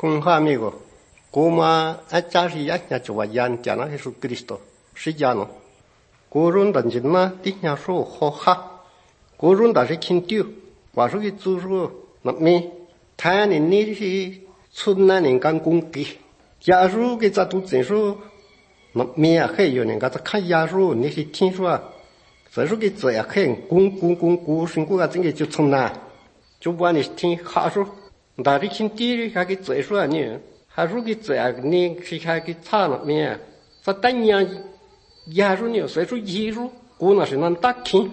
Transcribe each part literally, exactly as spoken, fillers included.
통하미고 고마 아짜리야 야주와얀 잖아 예수 그리스도 시자노 고룬 던진나 띠냐수 호하 고룬 다시 킨tiu 와수기 주수 남미 타니 니시 순나는 강공기 야수기 자도 진수 남미야 해요는 가서 칸 야수 니시 틴수아 저수기 저야 큰 공공공고 신고가 된게就从那就把你听好说那里听地下给最说呢还说给这样你是还给差了面这等年也说呢所以说艺术我那是能打听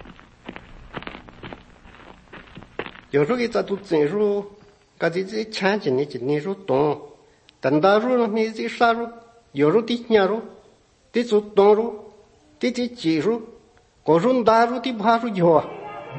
有时候给这都真说个这这钱钱的钱你说懂等到说你这啥说有时候的年说的就懂说的这技术我说大说的怕说有啊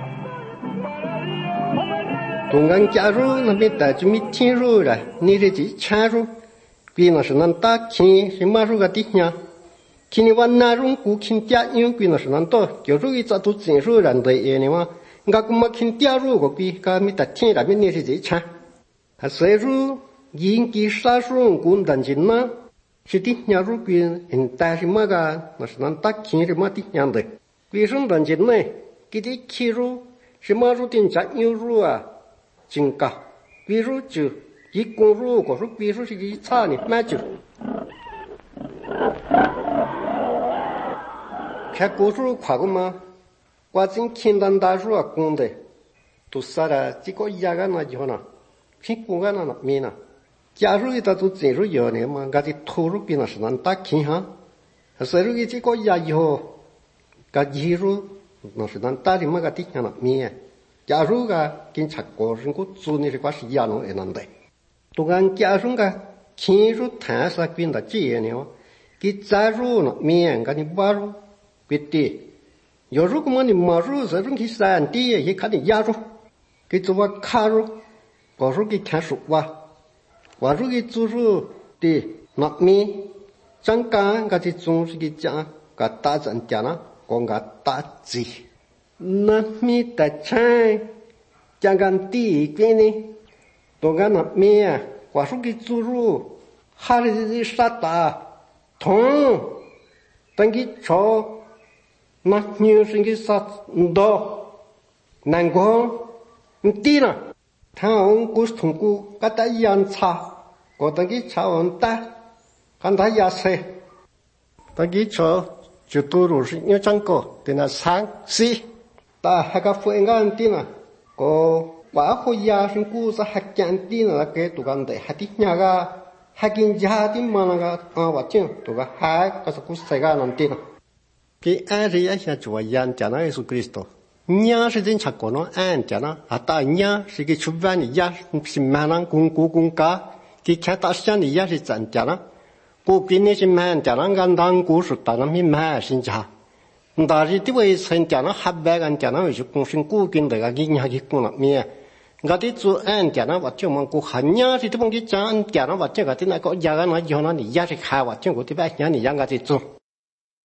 东港假如那边大就没听说了，你这这钱说，比那是能打听是马说个的呀，听你往那种古听家用比那是能到，有时候一早都真说人的耶呢嘛，我个么听家如个比个没得听了，没你是这钱，还所以说应该啥时候滚蛋进嘛，是的呀如比人但是么个那是能打听是么的样的，为什么蛋进呢？给的气入是马说的家用入啊。真高，比如就一公路，我说比如是一差呢，买就。看古树跨过吗？我真看到大树啊，公的，都啥了？这个一个那就呢，看公个那那面呢？假如一到都真是有呢嘛，我这投入比那是能打看哈，所以说这个一以后，个技术那是能打的么个地方那面。假如个跟查过是个做你是个是一样的能的，都讲假如个亲属谈啥跟的这样呢，给假如呢面个你把入别的，有时候么你马入这种去山地也看你压入，给做个卡入，我说给看书哇，我说给做入的那面，张刚个这种是给讲个大阵讲了，讲个大字。那米的菜，讲讲第一个呢，都讲那米啊，我说给猪肉，还是这啥大，痛，等给炒，那牛是给啥多，难过，你低了，他on古是通过，个他一样炒，我等给炒完大，看他压菜，等给炒就多肉是要长高，等那三四。ta hai cái phụ anh tin à có quá khổ ya sinh cú sa hai cái tin là cái tụกันđể hai tí nhà ga hai cái nhà tin mà là à vậy chứ tụ cái hai cái sự cú sai cái làm tin cái ai thì ai sẽ chùa yan chả nói Jesus Christo nhà是真chắc của nó anh chả nó à ta nhà是cái chụp văn nhà是mà năng cung cung cung cả cái cái ta xem nhà是真chả nó cô cái này是mà chả nó gan đang cú sụt ta nó mi mà xin chả但是这位曾讲了八百个讲了是公司固定的个银行去供了面，我的做案讲了我就问过很多是这帮的讲讲了我这个的那个家个那以后呢你也是开我这个的白年你让我去做。